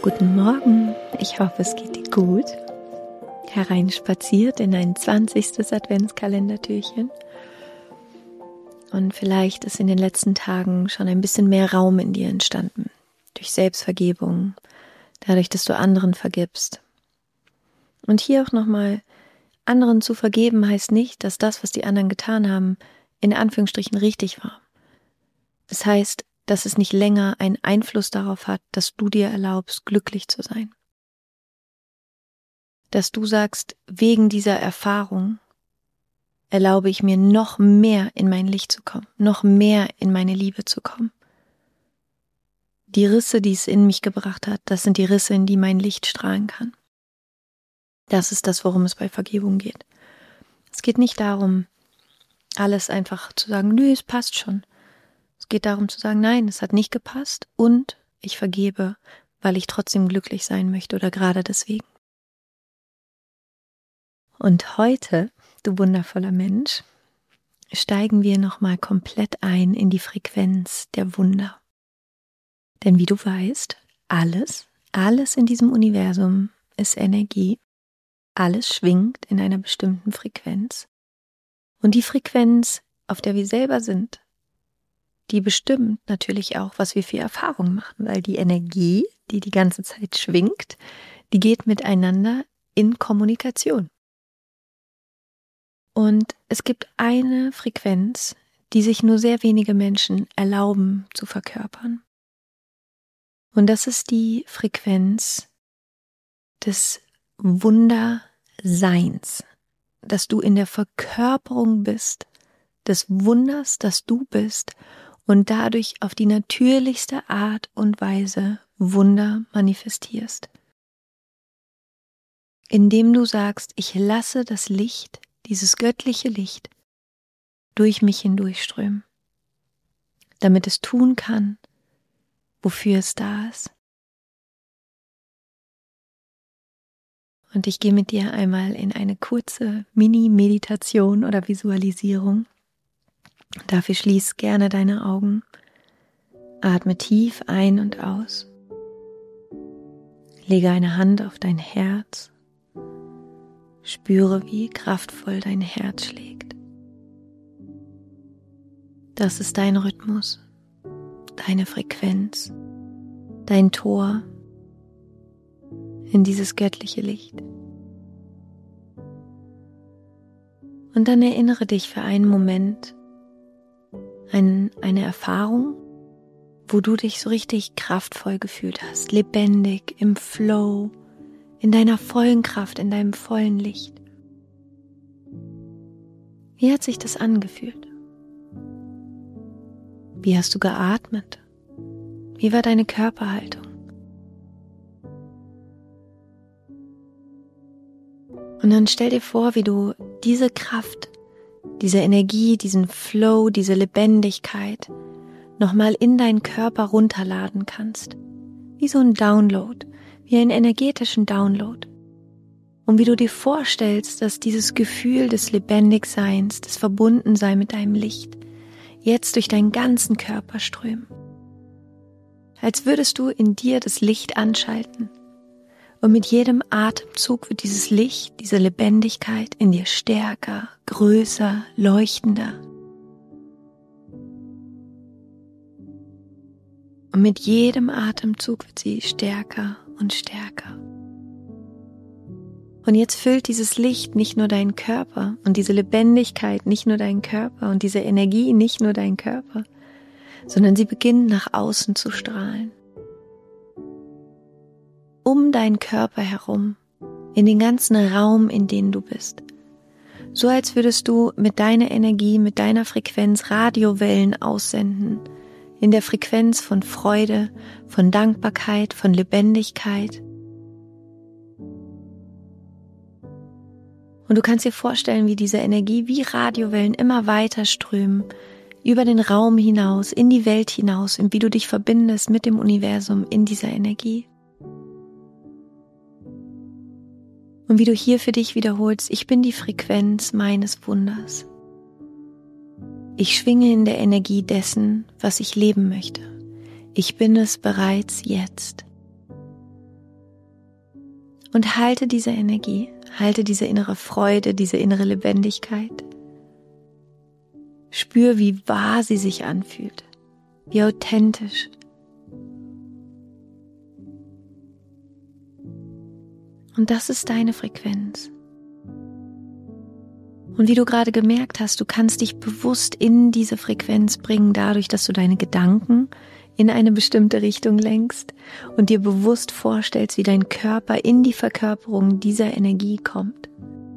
Guten Morgen, ich hoffe, es geht dir gut. Hereinspaziert in ein 20. Adventskalendertürchen. Und vielleicht ist in den letzten Tagen schon ein bisschen mehr Raum in dir entstanden. Durch Selbstvergebung, dadurch, dass du anderen vergibst. Und hier auch nochmal, anderen zu vergeben heißt nicht, dass das, was die anderen getan haben, in Anführungsstrichen richtig war. Es heißt, dass es nicht länger einen Einfluss darauf hat, dass du dir erlaubst, glücklich zu sein. Dass du sagst, wegen dieser Erfahrung erlaube ich mir noch mehr in mein Licht zu kommen, noch mehr in meine Liebe zu kommen. Die Risse, die es in mich gebracht hat, das sind die Risse, in die mein Licht strahlen kann. Das ist das, worum es bei Vergebung geht. Es geht nicht darum, alles einfach zu sagen, nö, es passt schon. Es geht darum zu sagen, nein, es hat nicht gepasst und ich vergebe, weil ich trotzdem glücklich sein möchte oder gerade deswegen. Und heute, du wundervoller Mensch, steigen wir nochmal komplett ein in die Frequenz der Wunder. Denn wie du weißt, alles in diesem Universum ist Energie, alles schwingt in einer bestimmten Frequenz. Und die Frequenz, auf der wir selber sind, die bestimmt natürlich auch, was wir für Erfahrungen machen, weil die Energie, die die ganze Zeit schwingt, die geht miteinander in Kommunikation. Und es gibt eine Frequenz, die sich nur sehr wenige Menschen erlauben zu verkörpern. Und das ist die Frequenz des Wunderseins, dass du in der Verkörperung bist, des Wunders, das du bist und dadurch auf die natürlichste Art und Weise Wunder manifestierst. Indem du sagst, ich lasse das Licht, dieses göttliche Licht, durch mich hindurchströmen, damit es tun kann, wofür es da ist. Und ich gehe mit dir einmal in eine kurze Mini-Meditation oder Visualisierung. Dafür schließ gerne deine Augen, atme tief ein und aus, lege eine Hand auf dein Herz, spüre, wie kraftvoll dein Herz schlägt. Das ist dein Rhythmus, deine Frequenz, dein Tor in dieses göttliche Licht. Und dann erinnere dich für einen Moment an eine Erfahrung, wo du dich so richtig kraftvoll gefühlt hast, lebendig, im Flow, in deiner vollen Kraft, in deinem vollen Licht. Wie hat sich das angefühlt? Wie hast du geatmet? Wie war deine Körperhaltung? Und dann stell dir vor, wie du diese Kraft, diese Energie, diesen Flow, diese Lebendigkeit nochmal in deinen Körper runterladen kannst. Wie so ein Download, wie einen energetischen Download. Und wie du dir vorstellst, dass dieses Gefühl des Lebendigseins, des Verbundenseins mit deinem Licht jetzt durch deinen ganzen Körper strömen. Als würdest du in dir das Licht anschalten. Und mit jedem Atemzug wird dieses Licht, diese Lebendigkeit in dir stärker, größer, leuchtender. Und mit jedem Atemzug wird sie stärker und stärker. Und jetzt füllt dieses Licht nicht nur deinen Körper und diese Lebendigkeit nicht nur deinen Körper und diese Energie nicht nur deinen Körper, sondern sie beginnt nach außen zu strahlen. Um deinen Körper herum, in den ganzen Raum, in dem du bist. So als würdest du mit deiner Energie, mit deiner Frequenz Radiowellen aussenden, in der Frequenz von Freude, von Dankbarkeit, von Lebendigkeit. Und du kannst dir vorstellen, wie diese Energie wie Radiowellen immer weiter strömen, über den Raum hinaus, in die Welt hinaus und wie du dich verbindest mit dem Universum in dieser Energie. Und wie du hier für dich wiederholst, ich bin die Frequenz meines Wunders. Ich schwinge in der Energie dessen, was ich leben möchte. Ich bin es bereits jetzt. Und halte diese Energie, halte diese innere Freude, diese innere Lebendigkeit. Spür, wie wahr sie sich anfühlt, wie authentisch. Und das ist deine Frequenz. Und wie du gerade gemerkt hast, du kannst dich bewusst in diese Frequenz bringen, dadurch, dass du deine Gedanken in eine bestimmte Richtung lenkst und dir bewusst vorstellst, wie dein Körper in die Verkörperung dieser Energie kommt.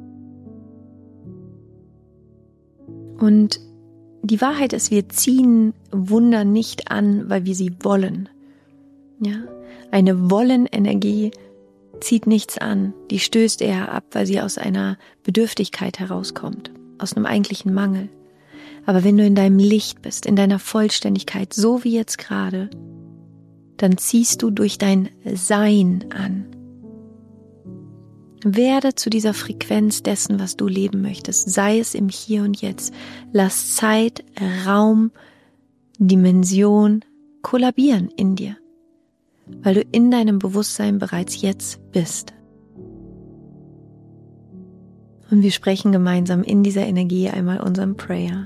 Und die Wahrheit ist, wir ziehen Wunder nicht an, weil wir sie wollen. Ja? Eine Wollen-Energie zieht nichts an, die stößt eher ab, weil sie aus einer Bedürftigkeit herauskommt, aus einem eigentlichen Mangel. Aber wenn du in deinem Licht bist, in deiner Vollständigkeit, so wie jetzt gerade, dann ziehst du durch dein Sein an. Werde zu dieser Frequenz dessen, was du leben möchtest, sei es im Hier und Jetzt. Lass Zeit, Raum, Dimension kollabieren in dir, weil du in deinem Bewusstsein bereits jetzt bist. Und wir sprechen gemeinsam in dieser Energie einmal unseren Prayer.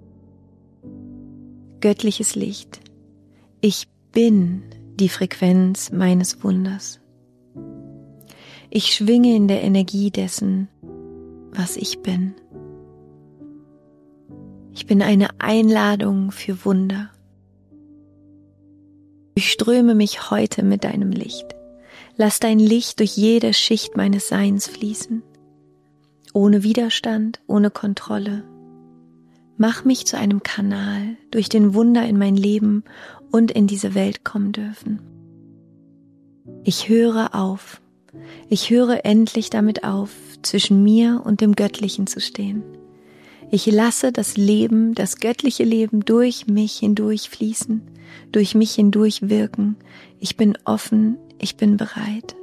Göttliches Licht, ich bin die Frequenz meines Wunders. Ich schwinge in der Energie dessen, was ich bin. Ich bin eine Einladung für Wunder. Durchströme mich heute mit deinem Licht. Lass dein Licht durch jede Schicht meines Seins fließen. Ohne Widerstand, ohne Kontrolle. Mach mich zu einem Kanal, durch den Wunder in mein Leben und in diese Welt kommen dürfen. Ich höre auf. Ich höre endlich damit auf, zwischen mir und dem Göttlichen zu stehen. Ich lasse das Leben, das göttliche Leben durch mich hindurch fließen, durch mich hindurch wirken. Ich bin offen, ich bin bereit.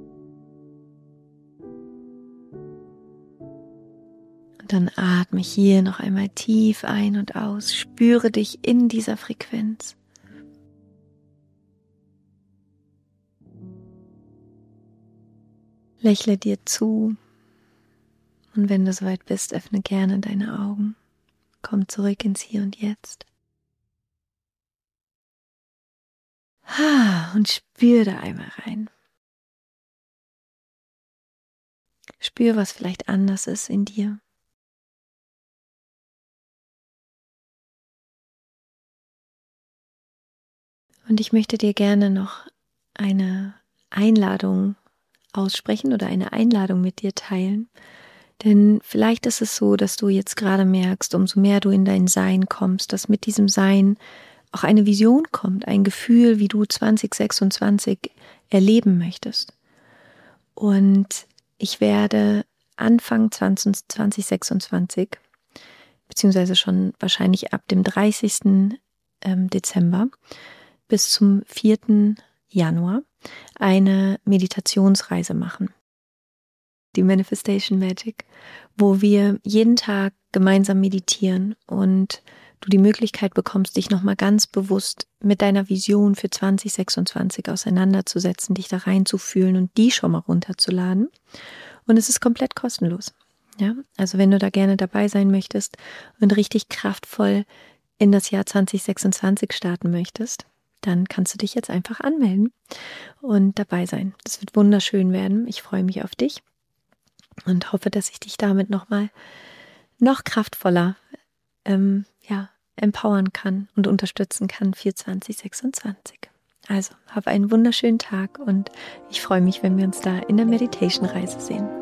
Und dann atme hier noch einmal tief ein und aus. Spüre dich in dieser Frequenz. Lächle dir zu. Und wenn du soweit bist, öffne gerne deine Augen. Komm zurück ins Hier und Jetzt. Und spür da einmal rein. Spür, was vielleicht anders ist in dir. Und ich möchte dir gerne noch eine Einladung aussprechen oder eine Einladung mit dir teilen. Denn vielleicht ist es so, dass du jetzt gerade merkst, umso mehr du in dein Sein kommst, dass mit diesem Sein auch eine Vision kommt, ein Gefühl, wie du 2026 erleben möchtest. Und ich werde Anfang 2026, beziehungsweise schon wahrscheinlich ab dem 30. Dezember bis zum 4. Januar eine Meditationsreise machen. Die Manifestation Magic, wo wir jeden Tag gemeinsam meditieren und du die Möglichkeit bekommst, dich nochmal ganz bewusst mit deiner Vision für 2026 auseinanderzusetzen, dich da reinzufühlen und die schon mal runterzuladen. Und es ist komplett kostenlos. Ja? Also wenn du da gerne dabei sein möchtest und richtig kraftvoll in das Jahr 2026 starten möchtest, dann kannst du dich jetzt einfach anmelden und dabei sein. Das wird wunderschön werden. Ich freue mich auf dich und hoffe, dass ich dich damit nochmal noch kraftvoller empowern kann und unterstützen kann für 2026. Also, hab einen wunderschönen Tag und ich freue mich, wenn wir uns da in der Meditation-Reise sehen.